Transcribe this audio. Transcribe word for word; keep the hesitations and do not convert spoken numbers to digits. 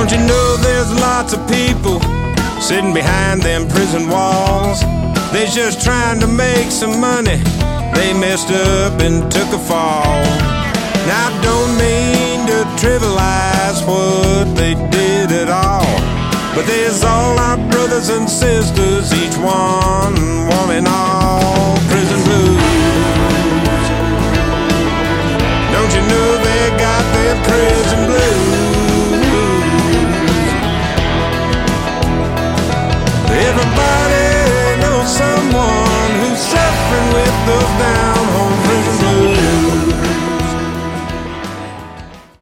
Don't you know there's lots of people sitting behind them prison walls? They're just trying to make some money. They messed up and took a fall. Now I don't mean to trivialize what they did at all, but there's all our brothers and sisters, each one